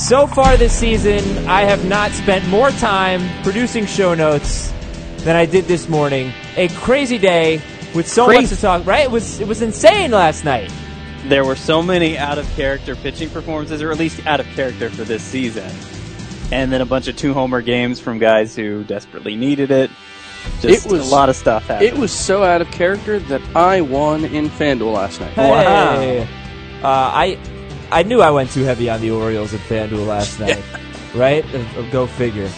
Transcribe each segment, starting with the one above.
So far this season, I have not spent more time producing show notes than I did this morning. A crazy day with so much to talk. Right? It was insane last night. There were so many out-of-character pitching performances, or at least out of character for this season. And then a bunch of two-homer games from guys who desperately needed it. Just a lot of stuff happened. It was so out of character that I won in FanDuel last night. Hey. Wow. I knew I went too heavy on the Orioles at FanDuel last night. Right? Go figure.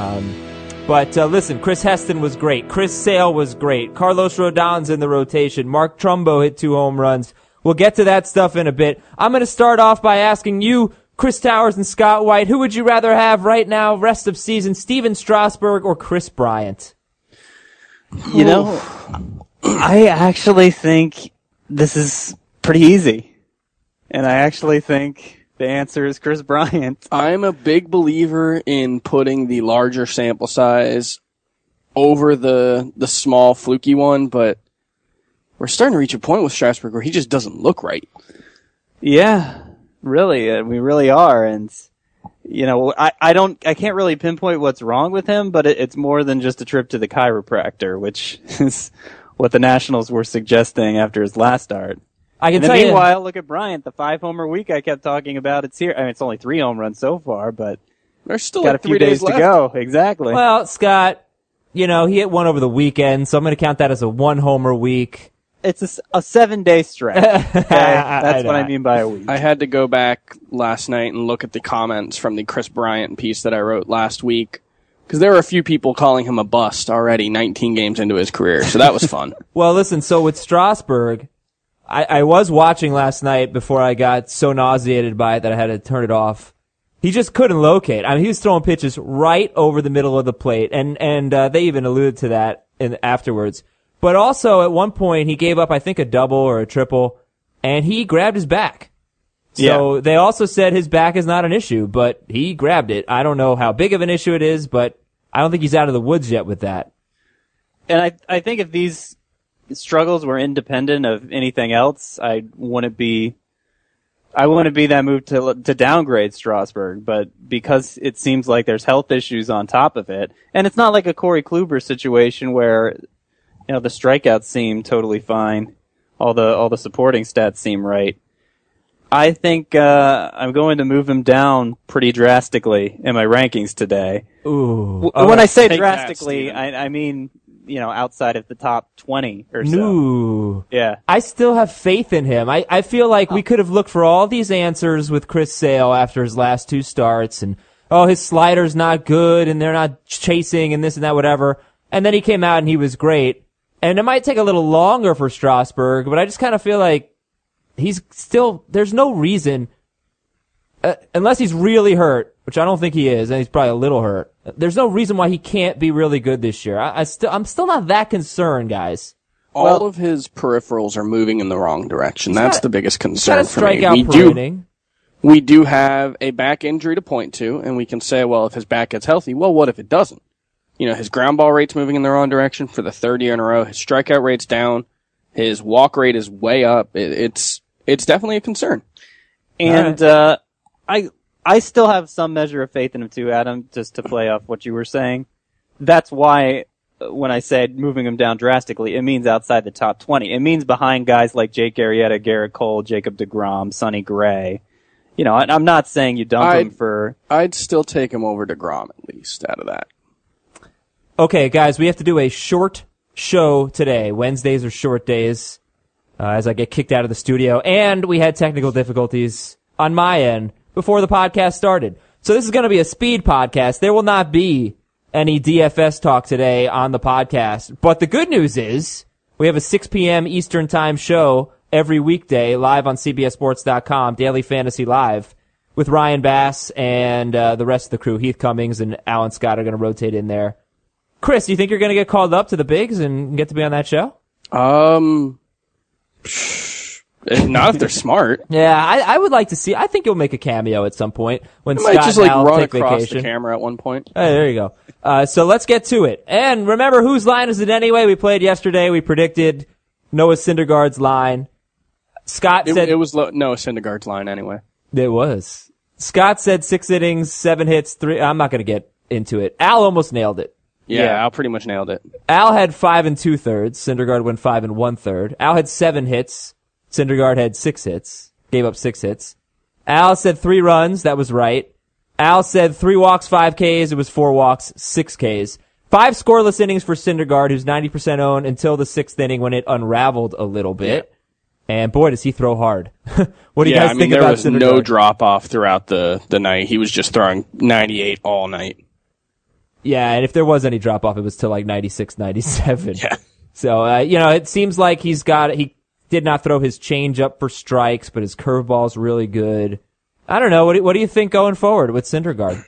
But listen, Chris Heston was great. Chris Sale was great. Carlos Rodon's in the rotation. Mark Trumbo hit 2 home runs. We'll get to that stuff in a bit. I'm going to start off by asking you, Chris Towers and Scott White, who would you rather have right now, rest of season, Steven Strasburg or Chris Bryant? You know, I actually think this is pretty easy. And I actually think the answer is Chris Bryant. I'm a big believer in putting the larger sample size over the small fluky one, but we're starting to reach a point with Strasburg where he just doesn't look right. Yeah, really, we really are. And, you know, I can't really pinpoint what's wrong with him, but it's more than just a trip to the chiropractor, which is what the Nationals were suggesting after his last start. I can tell meanwhile, look at Bryant, the 5-homer week I kept talking about. It's here. I mean, it's only 3 home runs so far, but there's still got a few days to go. Exactly. Well, Scott, you know, he hit one over the weekend, so I'm going to count that as a 1-homer week. It's a 7-day stretch. Okay? That's what I mean by a week. I had to go back last night and look at the comments from the Chris Bryant piece that I wrote last week, because there were a few people calling him a bust already 19 games into his career, so that was fun. Well, listen, so with Strasburg, I was watching last night before I got so nauseated by it that I had to turn it off. He just couldn't locate. I mean, he was throwing pitches right over the middle of the plate, and they even alluded to that afterwards. But also, at one point, he gave up, I think, a double or a triple, and he grabbed his back. So They also said his back is not an issue, but he grabbed it. I don't know how big of an issue it is, but I don't think he's out of the woods yet with that. And I think if these struggles were independent of anything else, I wouldn't be that move to downgrade Strasburg, but because it seems like there's health issues on top of it, and it's not like a Corey Kluber situation where, you know, the strikeouts seem totally fine, all the supporting stats seem right. I think I'm going to move him down pretty drastically in my rankings today. Ooh. When I say drastically, I mean, you know, outside of the top 20 or so. Ooh. Yeah. I still have faith in him. I feel like we could have looked for all these answers with Chris Sale after his last 2 starts, and, his slider's not good, and they're not chasing, and this and that, whatever. And then he came out and he was great. And it might take a little longer for Strasburg, but I just kind of feel like there's no reason, unless he's really hurt, which I don't think he is, and he's probably a little hurt. There's no reason why he can't be really good this year. I'm still not that concerned, guys. All of his peripherals are moving in the wrong direction. That's the biggest concern for me. We do have a back injury to point to, and we can say, well, if his back gets healthy, well, what if it doesn't? You know, his ground ball rate's moving in the wrong direction for the 3rd year in a row. His strikeout rate's down. His walk rate is way up. It's definitely a concern. And I still have some measure of faith in him too, Adam, just to play off what you were saying. That's why when I said moving him down drastically, it means outside the top 20. It means behind guys like Jake Arrieta, Garrett Cole, Jacob deGrom, Sonny Gray. You know, I'm not saying you dump him for... I'd still take him over deGrom at least out of that. Okay, guys, we have to do a short show today. Wednesdays are short days, as I get kicked out of the studio. And we had technical difficulties on my end before the podcast started. So this is going to be a speed podcast. There will not be any DFS talk today on the podcast. But the good news is we have a 6 p.m. Eastern Time show every weekday live on CBSSports.com, Daily Fantasy Live, with Ryan Bass and the rest of the crew. Heath Cummings and Alan Scott are going to rotate in there. Chris, do you think you're going to get called up to the bigs and get to be on that show? Not if they're smart. Yeah, I would like to see. I think you'll make a cameo at some point when Scott might just like run take across vacation. The camera at one point. Hey, there you go. So let's get to it. And remember, whose line is it anyway? We played yesterday. We predicted Noah Syndergaard's line. Scott said it was Noah Syndergaard's line anyway. It was. Scott said 6 innings, 7 hits, 3. I'm not going to get into it. Al almost nailed it. Yeah, Al pretty much nailed it. Al had 5 2/3. Syndergaard went 5 1/3. Al had 7 hits. Syndergaard had 6 hits. Gave up 6 hits. Al said 3 runs. That was right. Al said 3 walks, 5 Ks. It was 4 walks, 6 Ks. 5 scoreless innings for Syndergaard, who's 90% owned until the 6th inning when it unraveled a little bit. Yeah. And boy, does he throw hard. What do you guys think about Syndergaard? There was no drop-off throughout the night. He was just throwing 98 all night. Yeah, and if there was any drop-off, it was to like 96, 97. Yeah. So, it seems like he did not throw his changeup for strikes, but his curveball's really good. I don't know. What do you think going forward with Syndergaard?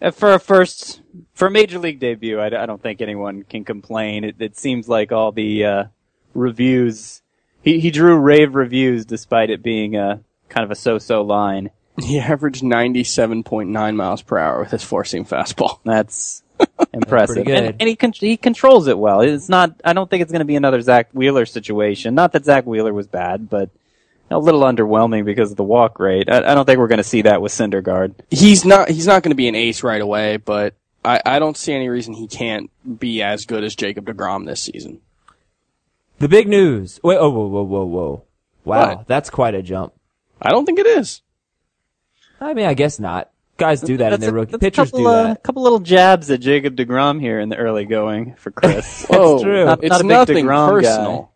For a major league debut, I don't think anyone can complain. It seems like all the reviews, he drew rave reviews despite it being a kind of a so-so line. He averaged 97.9 miles per hour with his four-seam fastball. That's impressive. That's and he controls it well. I don't think it's going to be another Zach Wheeler situation. Not that Zach Wheeler was bad, but a little underwhelming because of the walk rate. I don't think we're going to see that with Syndergaard. He's not going to be an ace right away, but I don't see any reason he can't be as good as Jacob deGrom this season. The big news. Wait, whoa. Wow, What? That's quite a jump. I don't think it is. I mean, I guess not. Guys do that in their rookie. Pitchers do A that. couple little jabs at Jacob deGrom here in the early going for Chris. That's true. It's not a big nothing DeGrom personal.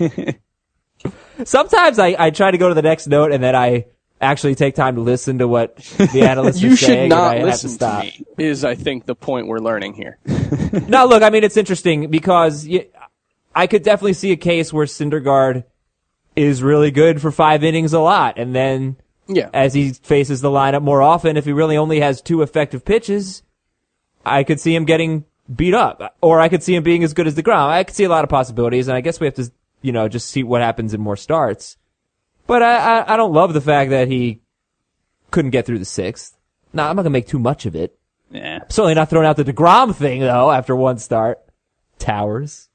Sometimes I try to go to the next note and then I actually take time to listen to what the analysts You are should saying. not and I listen have to stop. me, is I think the point we're learning here. No, look, I mean, it's interesting because I could definitely see a case where Syndergaard is really good for 5 innings a lot. And then as he faces the lineup more often, if he really only has 2 effective pitches, I could see him getting beat up. Or I could see him being as good as DeGrom. I could see a lot of possibilities, and I guess we have to, just see what happens in more starts. But I don't love the fact that he couldn't get through the 6th. No, I'm not going to make too much of it. Yeah. I'm certainly not throwing out the DeGrom thing, though, after one start. Towers.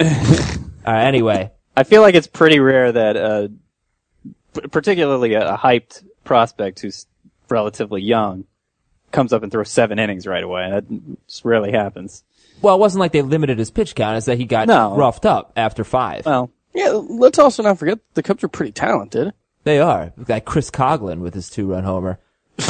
Anyway. I feel like it's pretty rare that, particularly a hyped prospect who's relatively young, comes up and throws 7 innings right away. That just rarely happens. Well, it wasn't like they limited his pitch count. It's that he got roughed up after 5. Well, yeah, let's also not forget the Cubs are pretty talented. They are. Like Chris Coughlin with his 2-run homer.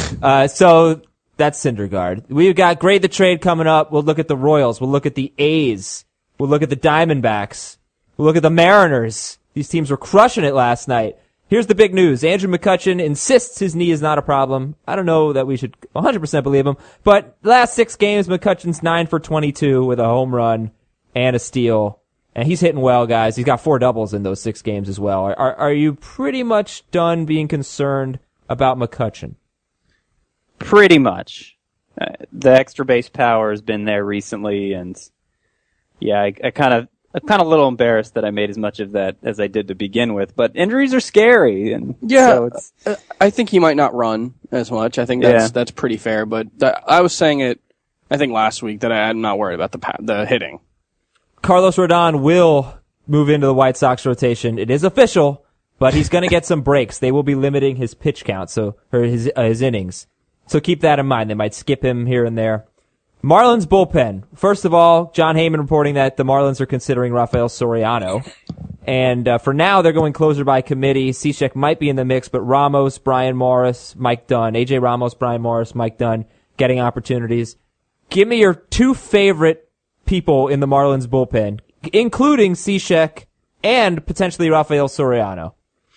So that's Syndergaard. We've got Grade the Trade coming up. We'll look at the Royals. We'll look at the A's. We'll look at the Diamondbacks. We'll look at the Mariners. These teams were crushing it last night. Here's the big news. Andrew McCutchen insists his knee is not a problem. I don't know that we should 100% believe him, but last 6 games, McCutchen's 9 for 22 with a home run and a steal. And he's hitting well, guys. He's got 4 doubles in those 6 games as well. Are you pretty much done being concerned about McCutchen? pretty much. The extra base power has been there recently, and yeah, I'm kind of a little embarrassed that I made as much of that as I did to begin with. But injuries are scary, and yeah, so I think he might not run as much. I think that's pretty fair. But I was saying it, I think last week, that I'm not worried about the hitting. Carlos Rodon will move into the White Sox rotation. It is official, but he's going to get some breaks. They will be limiting his pitch count, or his innings. So keep that in mind. They might skip him here and there. Marlins bullpen. First of all, John Heyman reporting that the Marlins are considering Rafael Soriano. And for now, they're going closer by committee. Cishek might be in the mix, but Ramos, Brian Morris, Mike Dunn. AJ Ramos, Brian Morris, Mike Dunn getting opportunities. Give me your 2 favorite people in the Marlins bullpen, including Cishek and potentially Rafael Soriano.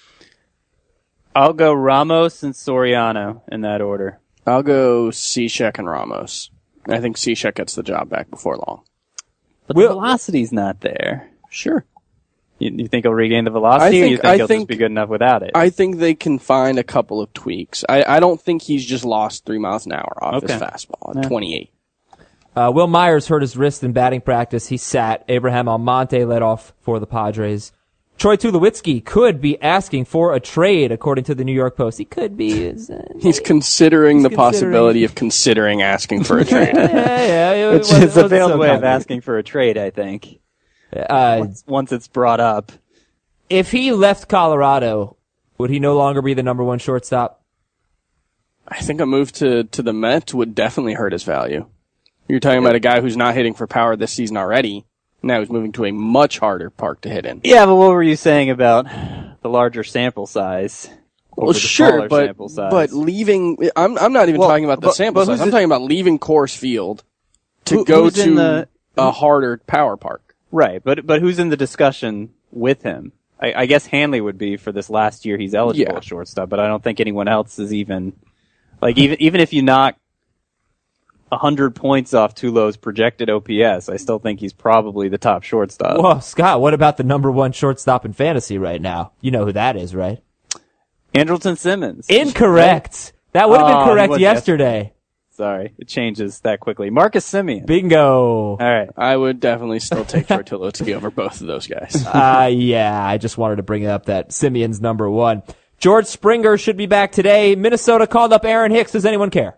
I'll go Ramos and Soriano in that order. I'll go Cishek and Ramos. I think Cishek gets the job back before long. But the velocity's not there. Sure. You think he'll regain the velocity, or you think he'll just be good enough without it? I think they can find a couple of tweaks. I don't think he's just lost 3 miles an hour off his fastball at 28. Will Myers hurt his wrist in batting practice. He sat. Abraham Almonte led off for the Padres. Troy Tulowitzki could be asking for a trade, according to the New York Post. He could be. He's considering the possibility of considering asking for a trade. Which is a failed way of asking for a trade, I think. Once it's brought up. If he left Colorado, would he no longer be the number 1 shortstop? I think a move to the Mets would definitely hurt his value. You're talking about a guy who's not hitting for power this season already. Now he's moving to a much harder park to hit in. Yeah, but what were you saying about the larger sample size? Well, sure, but leaving, I'm not even talking about the sample size. I'm talking about leaving Coors Field to go to a harder power park. Right, but who's in the discussion with him? I guess Hanley would be for this last year he's eligible at shortstop, but I don't think anyone else is even, like, even if you knock 100 points off Tulo's projected OPS, I still think he's probably the top shortstop. Well, Scott, what about the number one shortstop in fantasy right now? You know who that is, right? Andrelton Simmons. Incorrect. That would have been correct yesterday. Sorry, it changes that quickly. Marcus Semien. Bingo. All right. I would definitely still take Troy Tulowitzki over both of those guys. Yeah, I just wanted to bring up that Simeon's number one. George Springer should be back today. Minnesota called up Aaron Hicks. Does anyone care?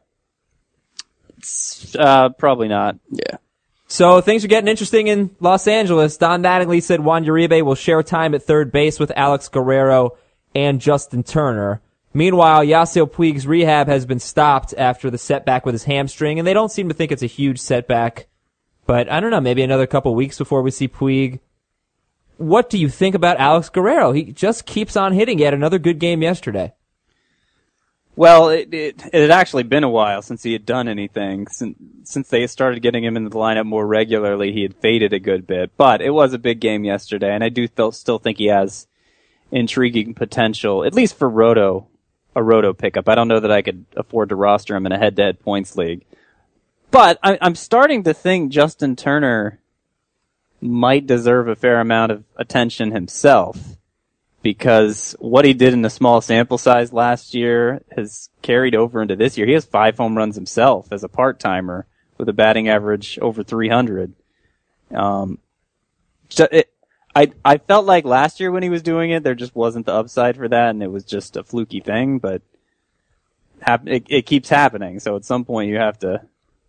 Probably not. Yeah. So things are getting interesting in Los Angeles. Don Mattingly said Juan Uribe will share time at third base with Alex Guerrero and Justin Turner. Meanwhile, Yasiel Puig's rehab has been stopped after the setback with his hamstring, and they don't seem to think it's a huge setback. But I don't know, maybe another couple weeks before we see Puig. What do you think about Alex Guerrero? He just keeps on hitting. He had another good game yesterday. Well, it had actually been a while since he had done anything. Since they started getting him into the lineup more regularly, he had faded a good bit. But it was a big game yesterday, and I do still think he has intriguing potential, at least for a roto pickup. I don't know that I could afford to roster him in a head-to-head points league. But I'm starting to think Justin Turner might deserve a fair amount of attention himself, because what he did in the small sample size last year has carried over into this year. He has 5 home runs himself as a part-timer with a batting average over 300. I felt like last year when he was doing it, there just wasn't the upside for that, and it was just a fluky thing, but it keeps happening, so at some point you have to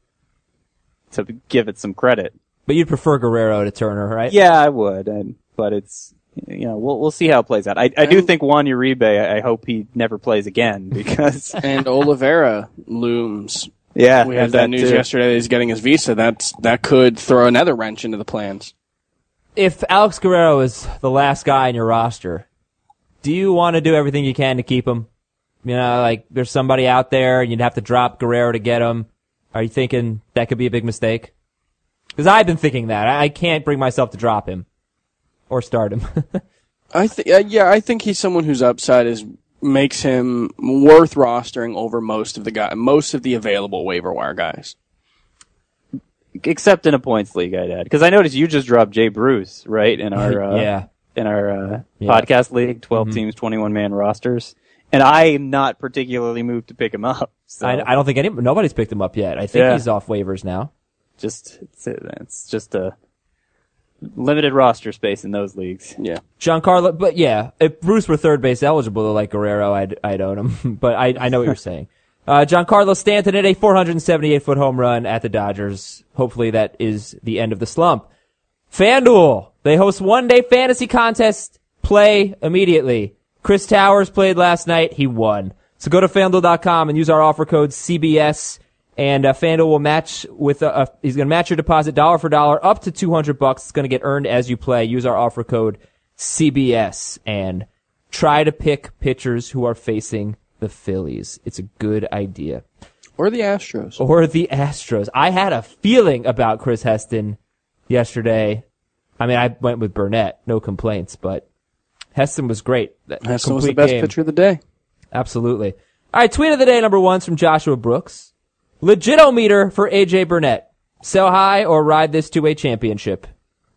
give it some credit. But you'd prefer Guerrero to Turner, right? Yeah, I would, but it's, we'll see how it plays out. I do think Juan Uribe, I hope he never plays again, because... And Oliveira looms. Yeah. We had that news yesterday that he's getting his visa. That could throw another wrench into the plans. If Alex Guerrero is the last guy in your roster, do you want to do everything you can to keep him? Like there's somebody out there and you'd have to drop Guerrero to get him. Are you thinking that could be a big mistake? Because I've been thinking that. I can't bring myself to drop him or start him. I think he's someone whose upside makes him worth rostering over most of the available waiver wire guys. Except in a points league, I'd add, because I noticed you just dropped Jay Bruce, right, in our podcast league, 12 teams, 21-man rosters, and I'm not particularly moved to pick him up. So. I don't think nobody's picked him up yet. I think he's off waivers now. It's just a limited roster space in those leagues. Yeah, Giancarlo, but yeah, if Bruce were third base eligible like Guerrero, I'd own him. But I know what you're saying. Giancarlo Stanton hit a 478-foot home run at the Dodgers. Hopefully that is the end of the slump. FanDuel, they host one-day fantasy contest. Play immediately. Chris Towers played last night. He won. So go to FanDuel.com and use our offer code CBS, and FanDuel will match with he's going to match your deposit dollar for dollar up to $200. It's going to get earned as you play. Use our offer code CBS and try to pick pitchers who are facing the Phillies. It's a good idea. Or the Astros. I had a feeling about Chris Heston yesterday. I mean, I went with Burnett. No complaints, but Heston was great. Heston was the best pitcher of the day. Absolutely. All right, tweet of the day number 1 from Joshua Brooks. Legitometer for AJ Burnett. Sell high or ride this to a championship?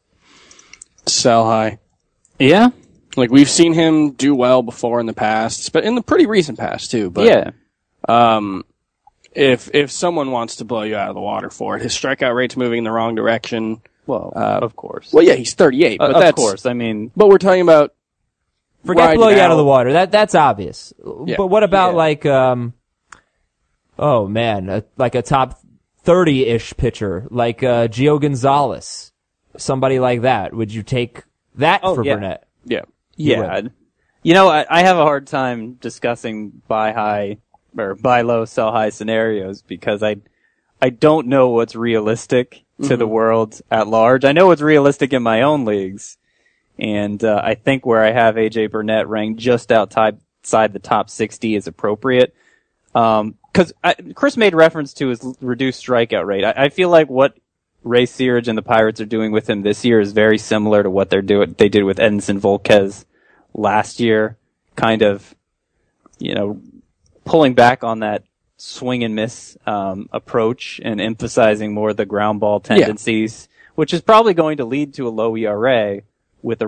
Sell high. Yeah? Like, we've seen him do well before in the past, but in the pretty recent past, too. But, yeah. If someone wants to blow you out of the water for it, his strikeout rate's moving in the wrong direction. Well, of course. Well, yeah, he's 38, but of course. I mean, but we're talking about forget blow you out of the water. That's obvious. Yeah. But what about like a top 30-ish pitcher like Gio Gonzalez, somebody like that? Would you take that for Burnett? Yeah. Yeah. I have a hard time discussing buy high or buy low, sell high scenarios because I don't know what's realistic to the world at large. I know what's realistic in my own leagues. And I think where I have A.J. Burnett ranked just outside the top 60 is appropriate. Because Chris made reference to his reduced strikeout rate. I feel like what Ray Searage and the Pirates are doing with him this year is very similar to what they did with Edinson Volquez last year. Kind of, pulling back on that swing and miss approach and emphasizing more the ground ball tendencies, which is probably going to lead to a low ERA with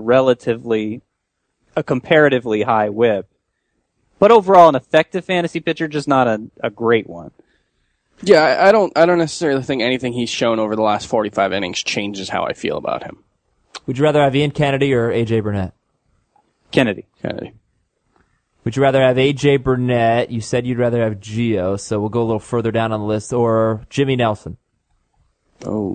a comparatively high whip. But overall, an effective fantasy pitcher, just not a great one. Yeah, I don't necessarily think anything he's shown over the last 45 innings changes how I feel about him. Would you rather have Ian Kennedy or A.J. Burnett? Kennedy. Would you rather have A.J. Burnett? You said you'd rather have Gio, so we'll go a little further down on the list, or Jimmy Nelson? Oh.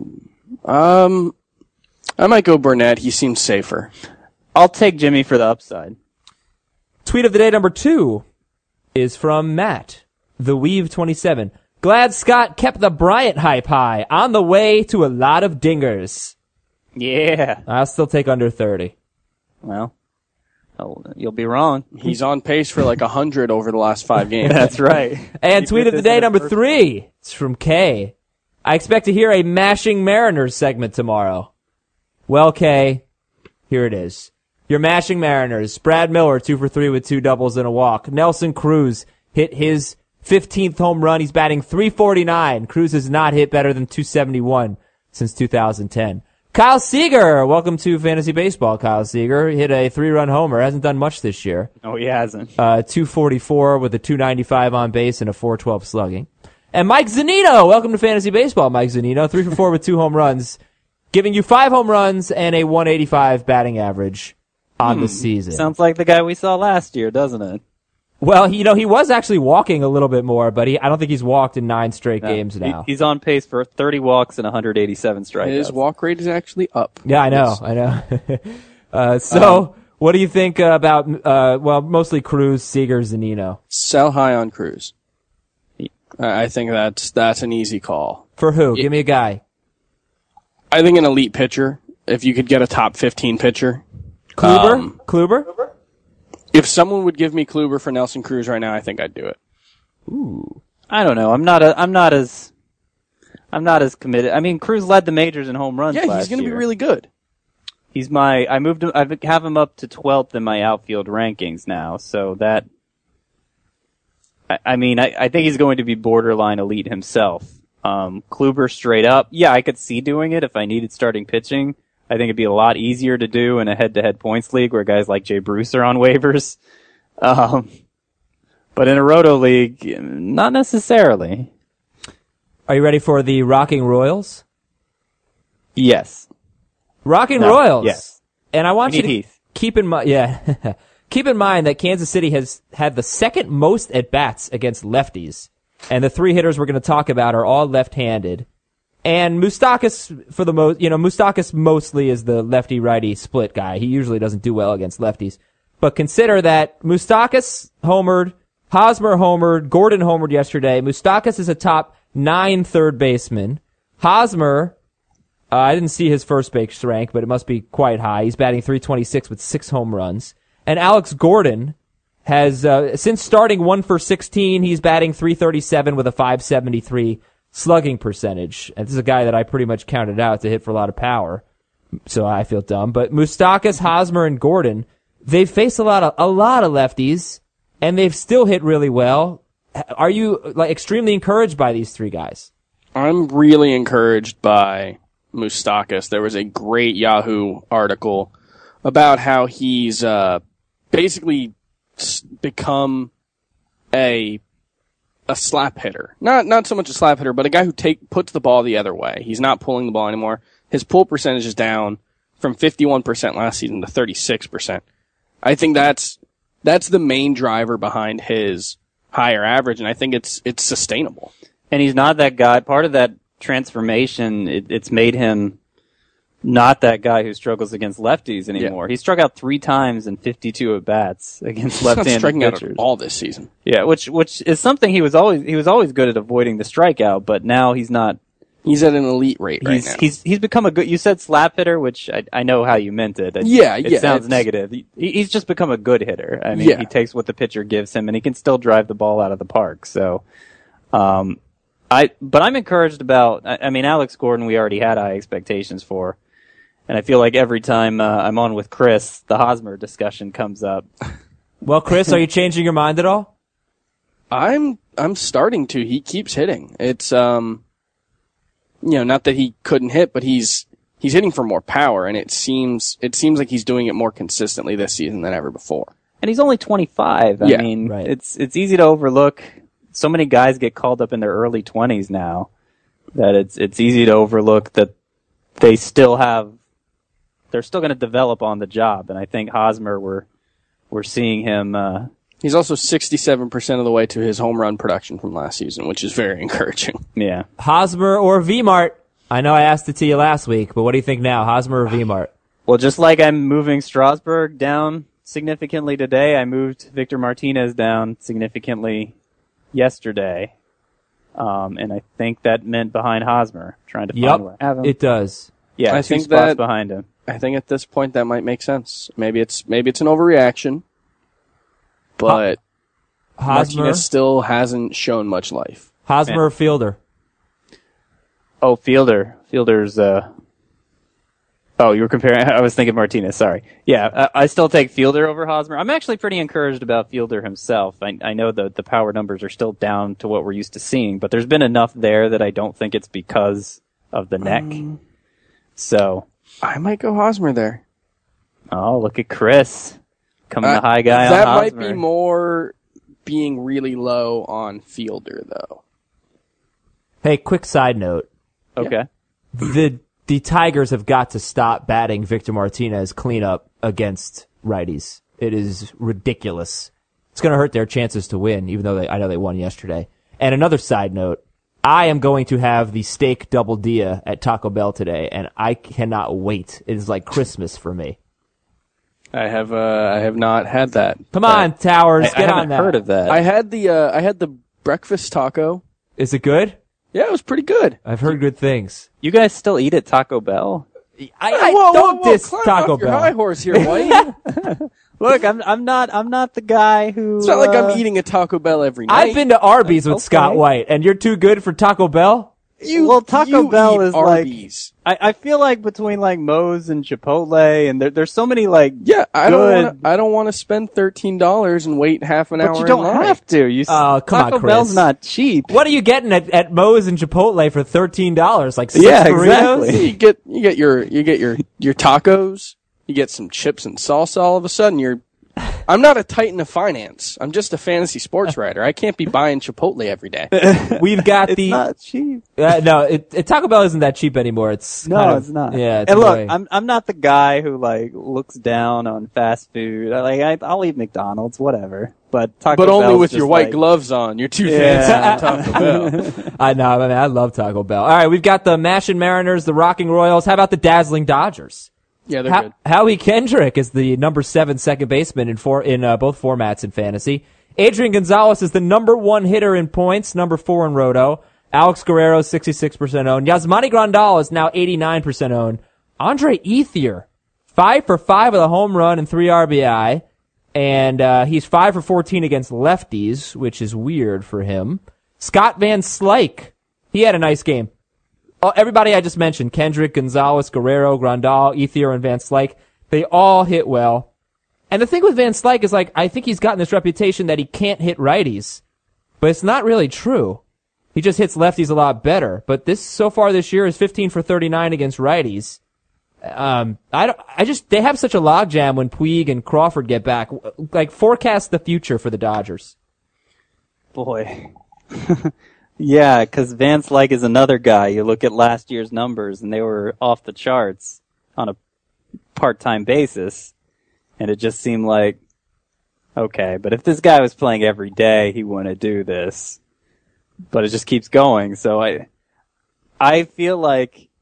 I might go Burnett. He seems safer. I'll take Jimmy for the upside. Tweet of the day number 2 is from Matt, the Weave27. Glad Scott kept the Bryant hype high. On the way to a lot of dingers. Yeah. I'll still take under 30. Well, you'll be wrong. He's on pace for like 100 over the last 5 games. That's right. And tweet of the day number 3. It's from Kay. I expect to hear a Mashing Mariners segment tomorrow. Well, Kay, here it is. Your Mashing Mariners. Brad Miller, 2 for 3 with 2 doubles and a walk. Nelson Cruz hit his 15th home run. He's batting .349. Cruz has not hit better than .271 since 2010. Kyle Seager, welcome to Fantasy Baseball, Kyle Seager. Hit a 3-run homer. Hasn't done much this year. Oh, he hasn't. 244 with a 295 on base and a 412 slugging. And Mike Zunino, welcome to Fantasy Baseball, Mike Zunino. 3 for 4 with 2 home runs, giving you 5 home runs and a 185 batting average on the season. Sounds like the guy we saw last year, doesn't it? Well, he was actually walking a little bit more, but I don't think he's walked in 9 straight games now. He's on pace for 30 walks and 187 strikeouts. His walk rate is actually up. Yeah, I know. What do you think about, mostly Cruz, Seager, Zunino? Sell high on Cruz. I think that's an easy call. For who? Give me a guy. I think an elite pitcher. If you could get a top 15 pitcher. Kluber? If someone would give me Kluber for Nelson Cruz right now, I think I'd do it. Ooh. I don't know. I'm not as committed. I mean, Cruz led the majors in home runs last year. Yeah, he's going to be really good. He's I have him up to 12th in my outfield rankings now, so that, I think he's going to be borderline elite himself. Kluber straight up. Yeah, I could see doing it if I needed starting pitching. I think it'd be a lot easier to do in a head-to-head points league where guys like Jay Bruce are on waivers. But in a roto league, not necessarily. Are you ready for the Rocking Royals? Yes. Rocking Royals. Yes. And I want you to keep in mind, keep in mind that Kansas City has had the second most at-bats against lefties. And the 3 hitters we're going to talk about are all left-handed. And Moustakas, Moustakas mostly is the lefty-righty split guy. He usually doesn't do well against lefties. But consider that Moustakas homered, Hosmer homered, Gordon homered yesterday. Moustakas is a top 9 third baseman. Hosmer, I didn't see his first base rank, but it must be quite high. He's batting .326 with 6 home runs. And Alex Gordon has, since starting 1 for 16, he's batting .337 with a .573 slugging percentage. And this is a guy that I pretty much counted out to hit for a lot of power. So I feel dumb. But Moustakas, Hosmer, and Gordon, they've faced a lot of lefties, and they've still hit really well. Are you extremely encouraged by these 3 guys? I'm really encouraged by Moustakas. There was a great Yahoo article about how he's basically become a slap hitter. Not so much a slap hitter, but a guy who puts the ball the other way. He's not pulling the ball anymore. His pull percentage is down from 51% last season to 36%. I think that's the main driver behind his higher average, and I think it's sustainable. And he's not that guy. Part of that transformation, it's made him not that guy who struggles against lefties anymore. Yeah. He struck out 3 times in 52 at-bats against left-handed pitchers. Striking out at all this season. Yeah, which is something he was always good at avoiding the strikeout, but now he's not. He's at an elite rate right now. He's become a good. You said slap hitter, which I know how you meant it. It sounds negative. He's just become a good hitter. I mean, he takes what the pitcher gives him, and he can still drive the ball out of the park. So, but I'm encouraged about. I mean, Alex Gordon, we already had high expectations for. And I feel like every time I'm on with Chris, the Hosmer discussion comes up. Well, Chris, are you changing your mind at all? I'm starting to. He keeps hitting. It's not that he couldn't hit, but he's hitting for more power, and it seems like he's doing it more consistently this season than ever before. And he's only 25. I mean, right. It's easy to overlook. So many guys get called up in their early 20s now that it's easy to overlook that they're still going to develop on the job, and I think Hosmer, we're seeing him. He's also 67% of the way to his home run production from last season, which is very encouraging. Yeah, Hosmer or V-Mart? I know I asked it to you last week, but what do you think now, Hosmer or V-Mart? Well, just like I'm moving Strasburg down significantly today, I moved Victor Martinez down significantly yesterday, and I think that meant behind Hosmer, trying to find where I have him. It does. Yeah, I 2 think spots behind him. I think at this point that might make sense. Maybe it's an overreaction, but Martinez still hasn't shown much life. Hosmer or Fielder? Oh, Fielder. Fielder's. Oh, you were comparing. I was thinking Martinez. Sorry. Yeah, I still take Fielder over Hosmer. I'm actually pretty encouraged about Fielder himself. I know the power numbers are still down to what we're used to seeing, but there's been enough there that I don't think it's because of the neck. So. I might go Hosmer there. Oh, look at Chris. Coming the high guy on Hosmer. That might be more being really low on Fielder, though. Hey, quick side note. Okay. The Tigers have got to stop batting Victor Martinez cleanup against righties. It is ridiculous. It's going to hurt their chances to win, even though I know they won yesterday. And another side note. I am going to have the steak double dia at Taco Bell today, and I cannot wait. It is like Christmas for me. I have not had that. Come on, Towers, get on that. I haven't heard of that. I had the breakfast taco. Is it good? Yeah, it was pretty good. I've heard good things. You guys still eat at Taco Bell? I don't diss Taco Bell. Your high horse here, White. Look, I'm not the guy who. It's not like I'm eating a Taco Bell every night. I've been to Arby's with Scott White, and you're too good for Taco Bell? Taco Bell is Arby's. like. I feel like between like Moe's and Chipotle, and there's so many like. Yeah, I don't want to spend $13 and wait half an hour. But you don't have to. Taco Bell's not cheap. What are you getting at Moe's and Chipotle for $13? Like 6 burritos? Exactly. You get your tacos. You get some chips and salsa. All of a sudden, I'm not a titan of finance. I'm just a fantasy sports writer. I can't be buying Chipotle every day. We've got it's not cheap. No, Taco Bell isn't that cheap anymore. It's not. Yeah. And look, I'm not the guy who like looks down on fast food. I'll eat McDonald's, whatever. But Taco Bell's only with your white gloves on. You're too fancy for Taco Bell. I know. I mean, I love Taco Bell. All right, we've got the Mashing Mariners, the Rocking Royals. How about the Dazzling Dodgers? Yeah, they're good. Howie Kendrick is the number 7 second baseman in both formats in fantasy. Adrian Gonzalez is the number 1 hitter in points, number 4 in Roto. Alex Guerrero, 66% owned. Yasmani Grandal is now 89% owned. Andre Ethier, 5 for 5 with a home run and 3 RBI. And he's 5 for 14 against lefties, which is weird for him. Scott Van Slyke, he had a nice game. Everybody I just mentioned, Kendrick, Gonzalez, Guerrero, Grandal, Ethier, and Van Slyke, they all hit well. And the thing with Van Slyke is, I think he's gotten this reputation that he can't hit righties. But it's not really true. He just hits lefties a lot better. But so far this year is 15 for 39 against righties. They have such a logjam when Puig and Crawford get back. Forecast the future for the Dodgers. Boy. Yeah, because Van Slyke is another guy. You look at last year's numbers, and they were off the charts on a part-time basis, and it just seemed like, okay, but if this guy was playing every day, he wouldn't do this. But it just keeps going, so I feel like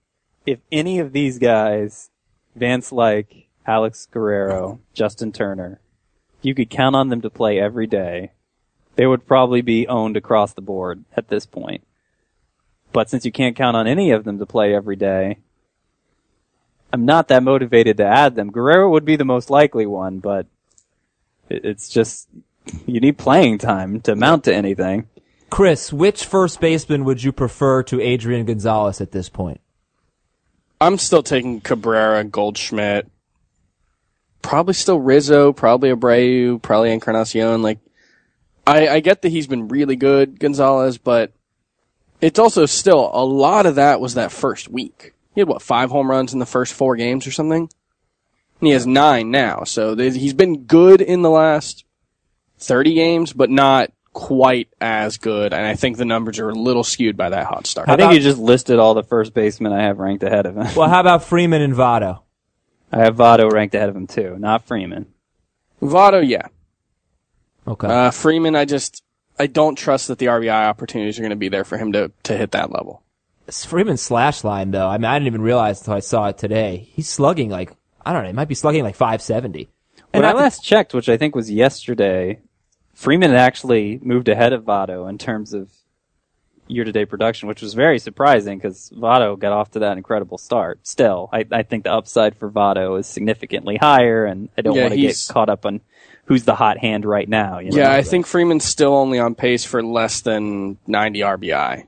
if any of these guys, Vance Lyke, Alex Guerrero, Justin Turner, you could count on them to play every day, they would probably be owned across the board at this point. But since you can't count on any of them to play every day, I'm not that motivated to add them. Guerrero would be the most likely one, but it's just, you need playing time to mount to anything. Chris, which first baseman would you prefer to Adrian Gonzalez at this point? I'm still taking Cabrera, Goldschmidt, probably still Rizzo, probably Abreu, probably Encarnacion. Like, I get that he's been really good, Gonzalez, but it's also still, a lot of that was that first week. He had, 5 home runs in the first 4 games or something? And he has 9 now, so he's been good in the last 30 games, but not quite as good, and I think the numbers are a little skewed by that hot start. I think you just listed all the first basemen I have ranked ahead of him. Well, how about Freeman and Votto? I have Votto ranked ahead of him too, not Freeman. Votto, yeah. Okay. Freeman, I don't trust that the RBI opportunities are going to be there for him to hit that level. Freeman's slash line, though, I mean, I didn't even realize until I saw it today. He's slugging like, I don't know, he might be slugging like 570. When I last checked, which I think was yesterday, Freeman had actually moved ahead of Votto in terms of year-to-date production, which was very surprising because Votto got off to that incredible start. Still, I think the upside for Votto is significantly higher, and I don't want to get caught up on who's the hot hand right now. You know? Yeah, I think Freeman's still only on pace for less than 90 RBI,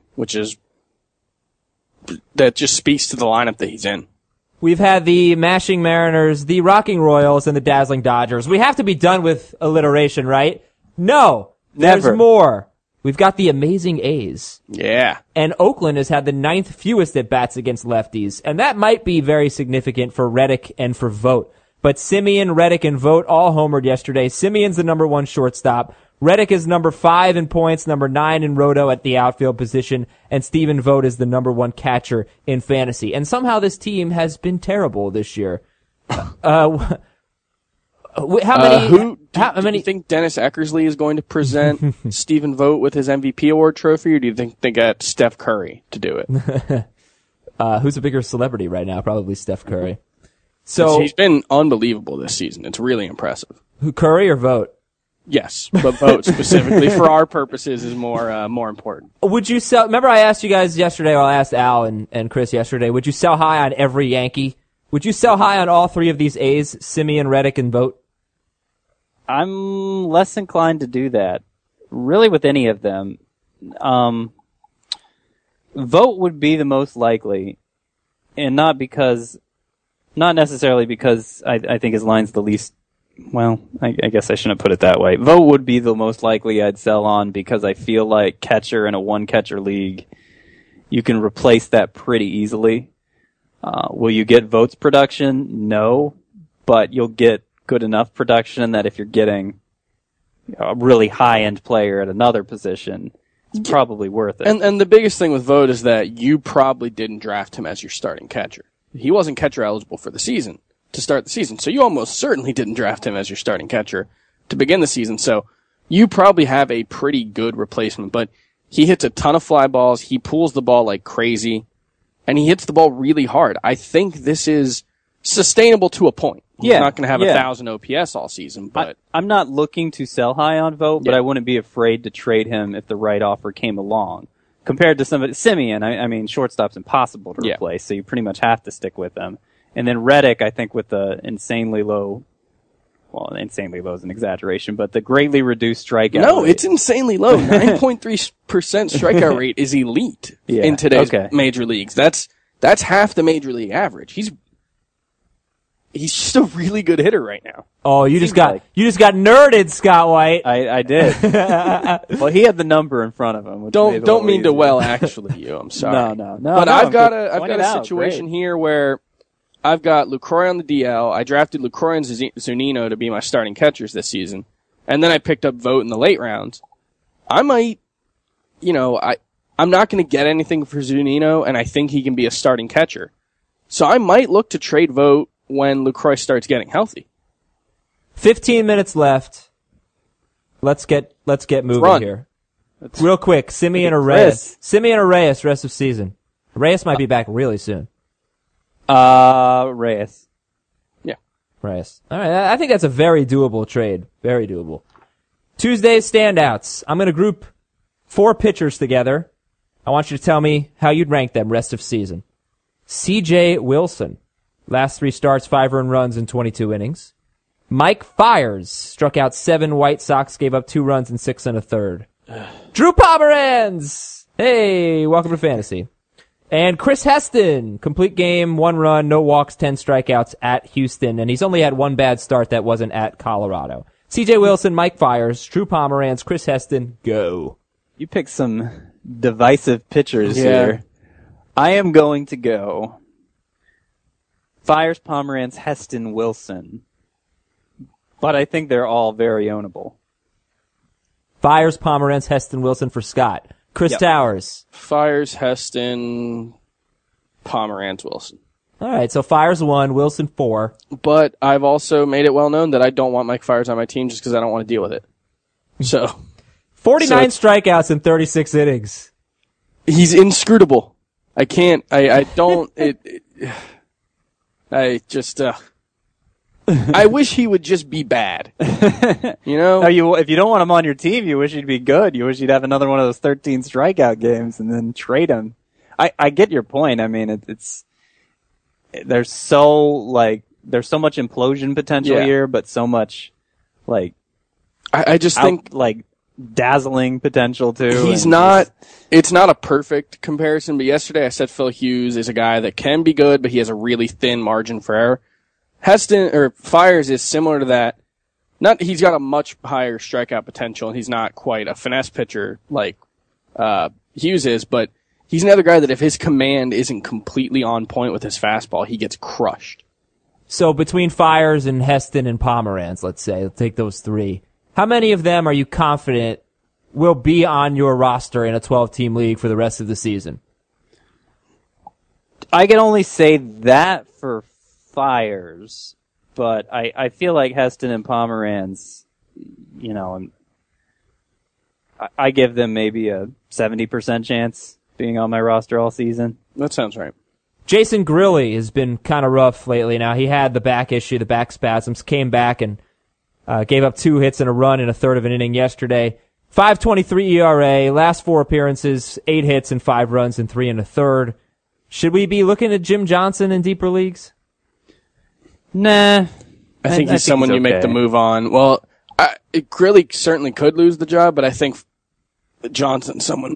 that just speaks to the lineup that he's in. We've had the Mashing Mariners, the Rocking Royals, and the Dazzling Dodgers. We have to be done with alliteration, right? No. Never. There's more. We've got the amazing A's. Yeah. And Oakland has had the 9th fewest at-bats against lefties, and that might be very significant for Reddick and for Vogt. But Semien, Reddick, and Vogt all homered yesterday. Simeon's the number 1 shortstop. Reddick is number 5 in points, number 9 in roto at the outfield position, and Stephen Vogt is the number 1 catcher in fantasy. And somehow this team has been terrible this year. How many? Do you think Dennis Eckersley is going to present Stephen Vogt with his MVP award trophy, or do you think they got Steph Curry to do it? Who's a bigger celebrity right now? Probably Steph Curry. So he's been unbelievable this season. It's really impressive. Who, Curry or Vogt? Yes, but Vogt specifically for our purposes is more important. Would you sell? Remember, I asked you guys yesterday, or I asked Al and Chris yesterday. Would you sell high on every Yankee? Would you sell high on all 3 of these A's, Semien, Reddick, and Vogt? I'm less inclined to do that, really, with any of them. Vogt would be the most likely, and not necessarily because I think his line's the least. Well, I guess I shouldn't put it that way. Vogt would be the most likely I'd sell on because I feel like catcher in a 1-catcher league, you can replace that pretty easily. Will you get Vogt's production? No, but you'll get good enough production that if you're getting a really high-end player at another position, it's probably worth it. And the biggest thing with Vogt is that you probably didn't draft him as your starting catcher. He wasn't catcher eligible for the season to start the season, so you almost certainly didn't draft him as your starting catcher to begin the season. So you probably have a pretty good replacement, but he hits a ton of fly balls. He pulls the ball like crazy, and he hits the ball really hard. I think this is sustainable to a point. He's not going to have 1,000 OPS all season, but I'm not looking to sell high on Vogt, but I wouldn't be afraid to trade him if the right offer came along. Compared to somebody, Semien, I mean, shortstop's impossible to replace, so you pretty much have to stick with him. And then Reddick, I think with the insanely low, well, insanely low is an exaggeration, but the greatly reduced strikeout rate. It's insanely low. 9.3% strikeout rate is elite in today's major leagues. That's half the major league average. He's just a really good hitter right now. Oh, you just got nerded, Scott White. I did. Well, he had the number in front of him. Don't mean to actually you. I'm sorry. No. But I've got a situation here where I've got Lucroy on the DL. I drafted Lucroy and Zunino to be my starting catchers this season. And then I picked up Vogt in the late rounds. I might, I'm not going to get anything for Zunino, and I think he can be a starting catcher. So I might look to trade Vogt when Lucroy starts getting healthy. 15 minutes left. Let's get moving here. Real quick, Semien or Reyes? Semien or Reyes rest of season? Reyes might be back really soon. Reyes. Yeah. Reyes. All right. I think that's a very doable trade. Very doable. Tuesday's standouts. I'm going to group 4 pitchers together. I want you to tell me how you'd rank them rest of season. C.J. Wilson. Last 3 starts, 5 earned runs in 22 innings. Mike Fiers struck out 7 White Sox, gave up 2 runs in 6 1/3. Drew Pomeranz! Hey, welcome to Fantasy. And Chris Heston, complete game, 1 run, no walks, 10 strikeouts at Houston, and he's only had 1 bad start that wasn't at Colorado. C.J. Wilson, Mike Fiers, Drew Pomeranz, Chris Heston, go. You picked some divisive pitchers here. I am going to go Fiers, Pomeranz, Heston, Wilson. But I think they're all very ownable. Fiers, Pomeranz, Heston, Wilson for Scott. Chris Towers. Fiers, Heston, Pomeranz, Wilson. All right, so Fiers 1, Wilson 4. But I've also made it well known that I don't want Mike Fiers on my team just because I don't want to deal with it. So 49 strikeouts in 36 innings. He's inscrutable. I can't. I don't. I just. I wish he would just be bad. You know? No, if you don't want him on your team, you wish he'd be good. You wish he'd have another one of those 13 strikeout games and then trade him. I get your point. I mean, there's so much implosion potential here, but so much, I just think, dazzling potential too. It's not a perfect comparison, but yesterday I said Phil Hughes is a guy that can be good, but he has a really thin margin for error. Fiers is similar to that. He's got a much higher strikeout potential, and he's not quite a finesse pitcher like Hughes is, but he's another guy that if his command isn't completely on point with his fastball, he gets crushed. So between Fiers and Heston and Pomeranz, let's take those 3. How many of them are you confident will be on your roster in a 12-team league for the rest of the season? I can only say that for Fiers, but I feel like Heston and Pomeranz, I give them maybe a 70% chance being on my roster all season. That sounds right. Jason Grilli has been kind of rough lately now. He had the back issue, the back spasms, came back and gave up 2 hits and a run in a third of an inning yesterday. 5.23 ERA, last 4 appearances, 8 hits and 5 runs in 3 1/3. Should we be looking at Jim Johnson in deeper leagues? Nah. I think he's someone you make the move on. Well, Grilli certainly could lose the job, but I think Johnson's someone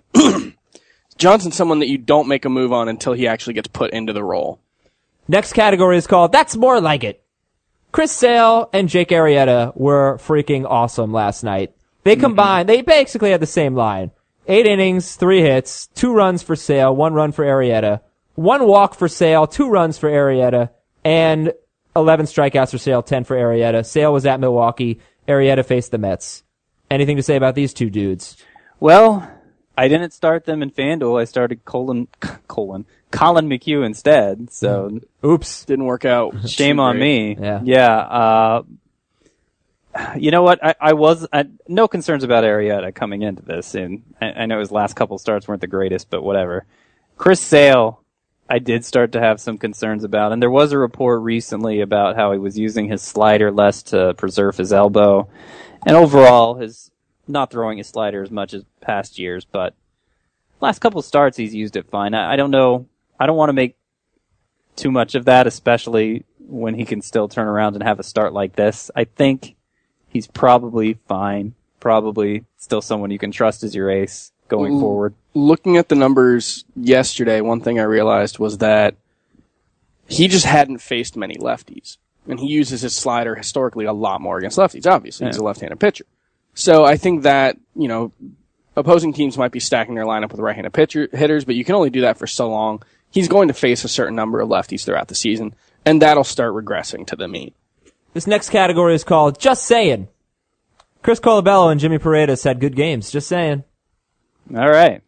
that you don't make a move on until he actually gets put into the role. Next category is called That's More Like It. Chris Sale and Jake Arrieta were freaking awesome last night. They combined, they basically had the same line. 8 innings, 3 hits, 2 runs for Sale, 1 run for Arrieta, 1 walk for Sale, 2 runs for Arrieta, and 11 strikeouts for Sale, 10 for Arrieta. Sale was at Milwaukee. Arrieta faced the Mets. Anything to say about these 2 dudes? Well, I didn't start them in FanDuel. I started Colin McHugh instead. So, oops, didn't work out. Shame on me. Yeah. You know what? I was no concerns about Arrieta coming into this, and I know his last couple starts weren't the greatest, but whatever. Chris Sale, I did start to have some concerns about, and there was a report recently about how he was using his slider less to preserve his elbow, and overall his not throwing his slider as much as past years, but last couple starts he's used it fine. I don't know. I don't want to make too much of that, especially when he can still turn around and have a start like this. I think he's probably fine. Probably still someone you can trust as your ace going forward. Looking at the numbers yesterday, one thing I realized was that he just hadn't faced many lefties. And he uses his slider historically a lot more against lefties. Obviously, he's a left-handed pitcher. So I think that, opposing teams might be stacking their lineup with right-handed hitters, but you can only do that for so long. He's going to face a certain number of lefties throughout the season, and that'll start regressing to the mean. This next category is called Just Saying. Chris Colabello and Jimmy Paredes had good games. Just saying. All right.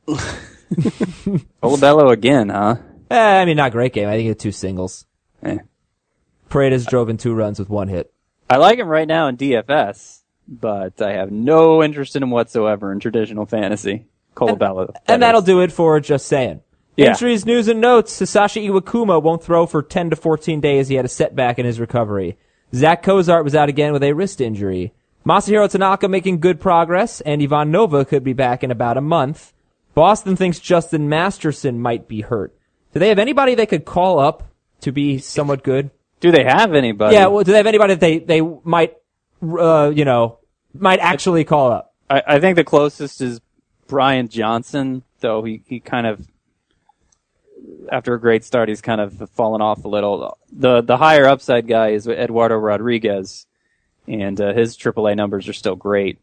Colabello again, huh? Not great game. I think he had 2 singles. Paredes drove in 2 runs with 1 hit. I like him right now in DFS, but I have no interest in him whatsoever in traditional fantasy. Colabello. And that'll do it for Just Saying. Yeah. Injuries, news, and notes. Hisashi Iwakuma won't throw for 10 to 14 days. He had a setback in his recovery. Zach Cozart was out again with a wrist injury. Masahiro Tanaka making good progress, and Ivan Nova could be back in about a month. Boston thinks Justin Masterson might be hurt. Do they have anybody they could call up to be somewhat good? Do they have anybody? Yeah, well, do they have anybody that they might, might actually call up? I think the closest is Brian Johnson, though he kind of, after a great start, he's kind of fallen off a little. The higher upside guy is Eduardo Rodriguez, and his AAA numbers are still great.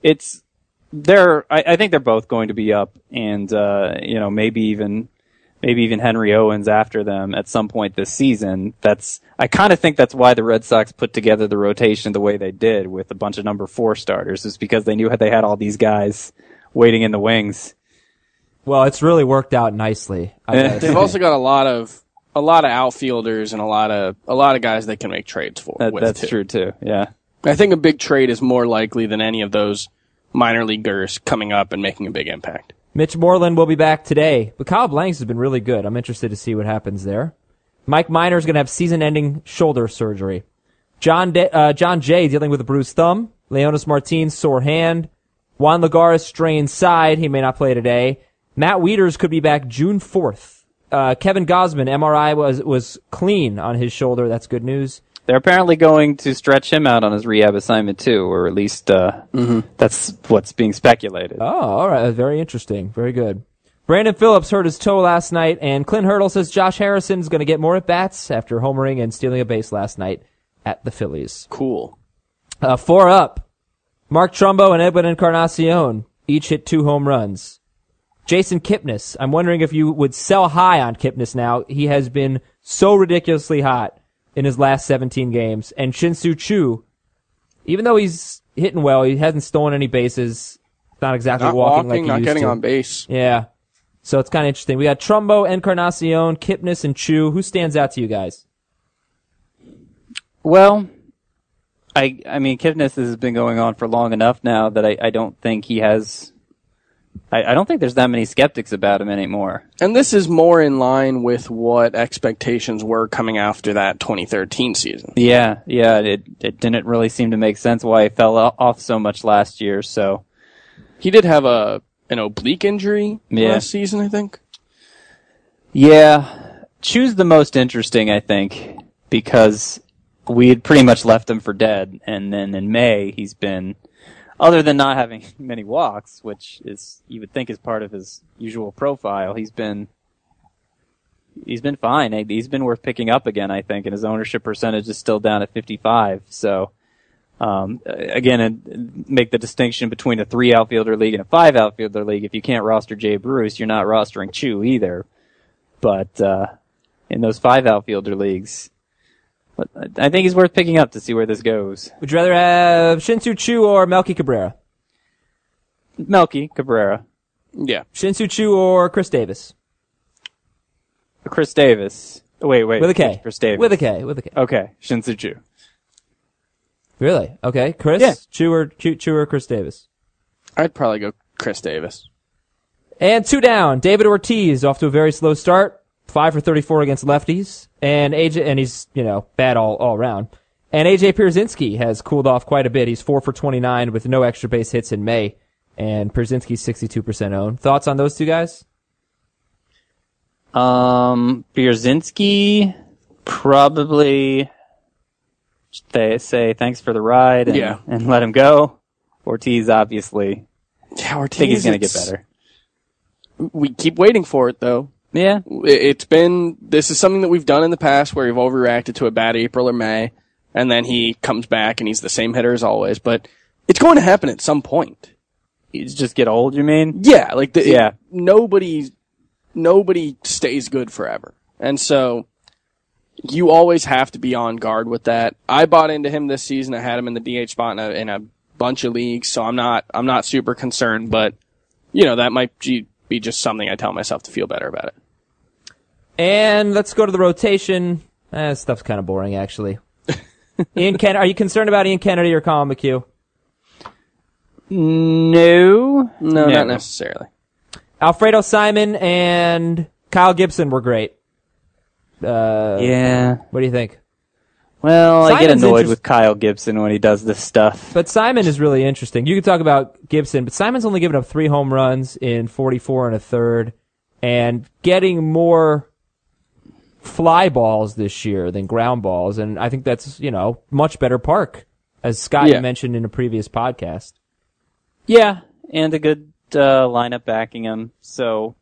I think they're both going to be up, and maybe even Henry Owens after them at some point this season. I kind of think that's why the Red Sox put together the rotation the way they did with a bunch of number 4 starters, is because they knew they had all these guys waiting in the wings. Well, it's really worked out nicely. They've also got a lot of outfielders and a lot of guys they can make trades for. That's true too. Yeah, I think a big trade is more likely than any of those minor leaguers coming up and making a big impact. Mitch Moreland will be back today, but Kyle Blanks has been really good. I'm interested to see what happens there. Mike Minor is going to have season-ending shoulder surgery. John Jay dealing with a bruised thumb. Leonis Martins, sore hand. Juan Lagares, strained side. He may not play today. Matt Wieters could be back June 4th. Kevin Gausman, MRI was clean on his shoulder. That's good news. They're apparently going to stretch him out on his rehab assignment too, or at least that's what's being speculated. Oh, all right. Very interesting. Very good. Brandon Phillips hurt his toe last night, and Clint Hurdle says Josh Harrison is going to get more at-bats after homering and stealing a base last night at the Phillies. Cool. 4 up. Mark Trumbo and Edwin Encarnacion each hit 2 home runs. Jason Kipnis, I'm wondering if you would sell high on Kipnis now. He has been so ridiculously hot in his last 17 games. And Shin-Soo Choo, even though he's hitting well, he hasn't stolen any bases. Not exactly walking like he used to. Not getting on base. Yeah. So it's kind of interesting. We got Trumbo, Encarnacion, Kipnis, and Choo. Who stands out to you guys? Well, I mean, Kipnis has been going on for long enough now that I don't think he has... I don't think there's that many skeptics about him anymore. And this is more in line with what expectations were coming after that 2013 season. Yeah, it didn't really seem to make sense why he fell off so much last year, so... He did have an oblique injury last season, I think. Yeah. Choo's the most interesting, I think, because we had pretty much left him for dead, and then in May he's been... Other than not having many walks, which is you would think is part of his usual profile, he's been fine. He's been worth picking up again, I think, and his ownership percentage is still down at 55. So, again, make the distinction between a 3 outfielder league and a 5 outfielder league. If you can't roster Jay Bruce, you're not rostering Choo either. But in those 5 outfielder leagues, I think he's worth picking up to see where this goes. Would you rather have Shin-Soo Choo or Melky Cabrera? Melky Cabrera. Yeah. Shin-Soo Choo or Chris Davis? Chris Davis. Wait. With a K. Chris Davis. With a K. Okay. Shin-Soo Choo. Really? Okay. Chris? Yeah. Choo or Chris Davis? I'd probably go Chris Davis. And 2 down. David Ortiz off to a very slow start. 5 for 34 against lefties. And he's, bad all around. And AJ Pierzynski has cooled off quite a bit. He's 4 for 29 with no extra base hits in May. And Pierzynski's 62% owned. Thoughts on those two guys? Pierzynski, probably they say thanks for the ride and let him go. Ortiz, obviously. Yeah, Ortiz. I think he's going to get better. We keep waiting for it, though. Yeah. This is something that we've done in the past where we've overreacted to a bad April or May, and then he comes back and he's the same hitter as always, but it's going to happen at some point. He's just get old, you mean? Yeah, nobody stays good forever. And so, you always have to be on guard with that. I bought into him this season. I had him in the DH spot in a bunch of leagues, so I'm not super concerned, but, that might be just something I tell myself to feel better about it. And let's go to the rotation. This stuff's kind of boring, actually. Are you concerned about Ian Kennedy or Colin McHugh? No, not necessarily. Alfredo Simon and Kyle Gibson were great. Yeah. What do you think? Well, I get annoyed with Kyle Gibson when he does this stuff. But Simon is really interesting. You can talk about Gibson, but Simon's only given up 3 home runs in 44 and a third, and getting more fly balls this year than ground balls, and I think that's, much better park, as Scott mentioned in a previous podcast. Yeah, and a good lineup backing him. So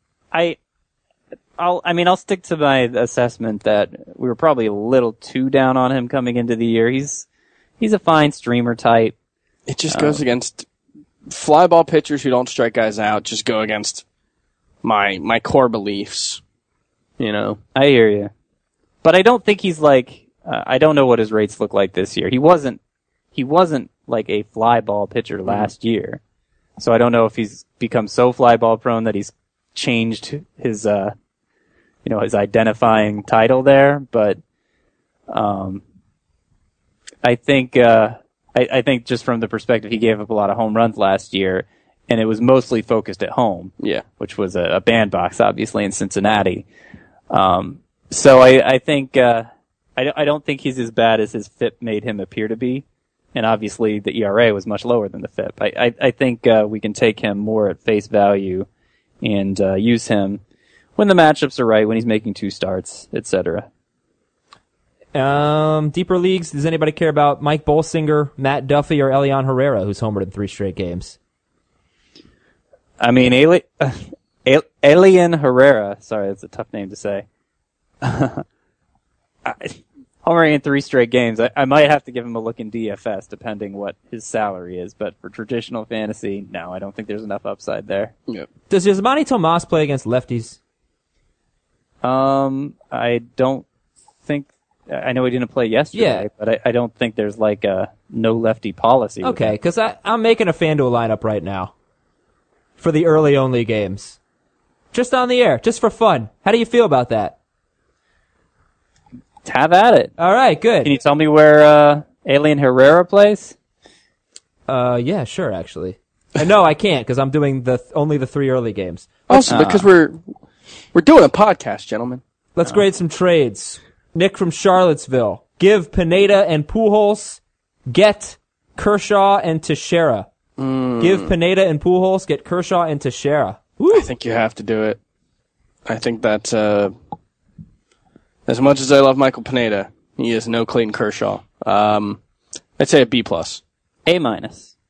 I'll stick to my assessment that we were probably a little too down on him coming into the year. He's a fine streamer type. It just goes against fly ball pitchers who don't strike guys out. Just go against my core beliefs. I hear you, but I don't think he's like. I don't know what his rates look like this year. He wasn't like a fly ball pitcher last year, so I don't know if he's become so fly ball prone that he's changed his his identifying title there, but I think just from the perspective, he gave up a lot of home runs last year, and it was mostly focused at home. Yeah, which was a bandbox, obviously, in Cincinnati. So I think I don't think he's as bad as his FIP made him appear to be, and obviously the ERA was much lower than the FIP. I think we can take him more at face value and use him when the matchups are right, when he's making 2 starts, etc. Deeper leagues, does anybody care about Mike Bolsinger, Matt Duffy, or Elian Herrera, who's homered in 3 straight games? I mean, Elian Herrera, sorry, that's a tough name to say. Homering in 3 straight games, I might have to give him a look in DFS, depending what his salary is. But for traditional fantasy, no, I don't think there's enough upside there. Yep. Does Yasmani Tomas play against lefties? I don't think. I know he didn't play yesterday, but I don't think there's like a no lefty policy. Okay, because I'm making a FanDuel lineup right now for the early only games, just on the air, just for fun. How do you feel about that? Have at it. All right, good. Can you tell me where Elian Herrera plays? Yeah, sure. Actually, no, I can't because I'm doing only the 3 early games. Also, because we're doing a podcast, gentlemen. Let's grade some trades. Nick from Charlottesville. Give Pineda and Pujols. Get Kershaw and Teixeira. Give Pineda and Pujols. Get Kershaw and Teixeira. Woo. I think you have to do it. I think that as much as I love Michael Pineda, he is no Clayton Kershaw. I'd say a B+. A-.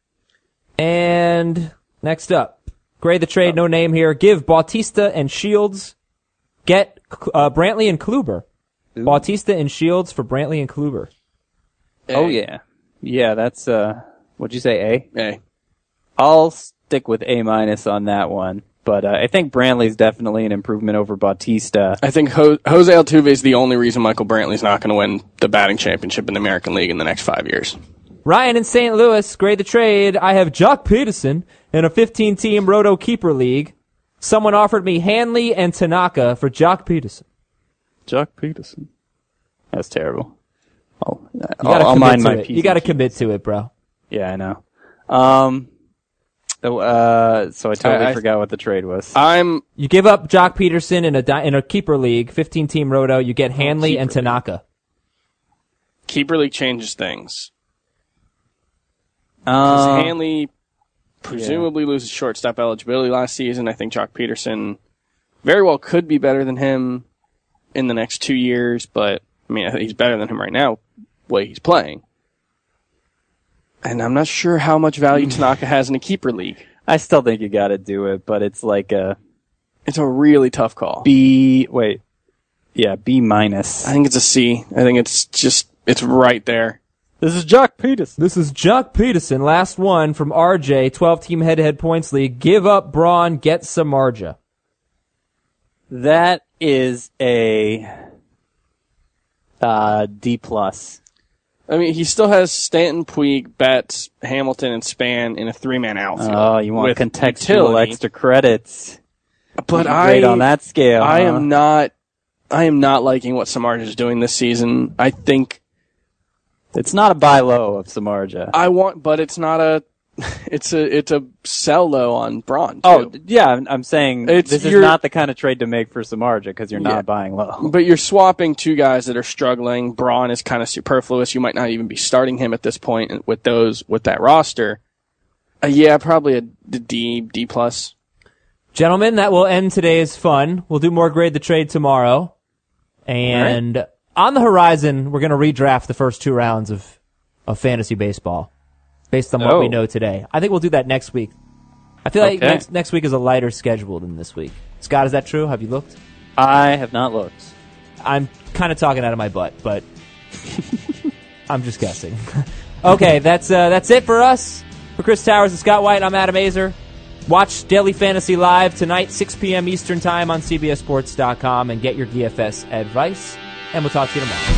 And next up, grade the trade, no name here. Give Bautista and Shields. Get Brantley and Kluber. Ooh. Bautista and Shields for Brantley and Kluber. Oh, yeah. Yeah, that's, what'd you say, A? A. I'll stick with A- on that one. But I think Brantley's definitely an improvement over Bautista. I think Jose Altuve is the only reason Michael Brantley's not going to win the batting championship in the American League in the next 5 years. Ryan in St. Louis, grade the trade. I have Jock Peterson in a 15-team Roto Keeper League. Someone offered me Hanley and Tanaka for Jock Peterson. Jock Peterson. That's terrible. I'll mind my P's. You got to commit to it, bro. Yeah, I know. So I totally forgot what the trade was. You give up Jock Peterson in a Keeper League, 15-team Roto. You get Hanley and Tanaka. Keeper League changes things. Hanley presumably loses shortstop eligibility last season. I think Jock Peterson very well could be better than him in the next 2 years, but I mean, I think he's better than him right now, the way he's playing. And I'm not sure how much value Tanaka has in a Keeper League. I still think you gotta do it, but it's like it's a really tough call. B-. I think it's a C. I think it's right there. This is Jock Peterson. Last one from RJ, 12-team head-to-head points league. Give up Braun, get Samardzija. That is a D+. I mean, he still has Stanton, Puig, Betts, Hamilton, and Span in a 3-man outfield. Oh, you want contextual extra credits. But on that scale. I am not liking what Samardzija is doing this season. I think it's not a buy low of Samardzija. but it's not It's a sell low on Braun, too. Oh, yeah, I'm saying this is not the kind of trade to make for Samardzija because you're not buying low. But you're swapping two guys that are struggling. Braun is kind of superfluous. You might not even be starting him at this point with that roster. Probably a D plus. Gentlemen, that will end today's fun. We'll do more Grade the Trade tomorrow. And on the horizon, we're going to redraft the first 2 rounds of fantasy baseball based on what we know today. I think we'll do that next week. I feel like next week is a lighter schedule than this week. Scott, is that true? Have you looked? I have not looked. I'm kind of talking out of my butt, but I'm just guessing. Okay, that's it for us. For Chris Towers and Scott White, I'm Adam Azer. Watch Daily Fantasy Live tonight, 6 p.m. Eastern Time on CBSSports.com, and get your DFS advice. And we'll talk to you tomorrow.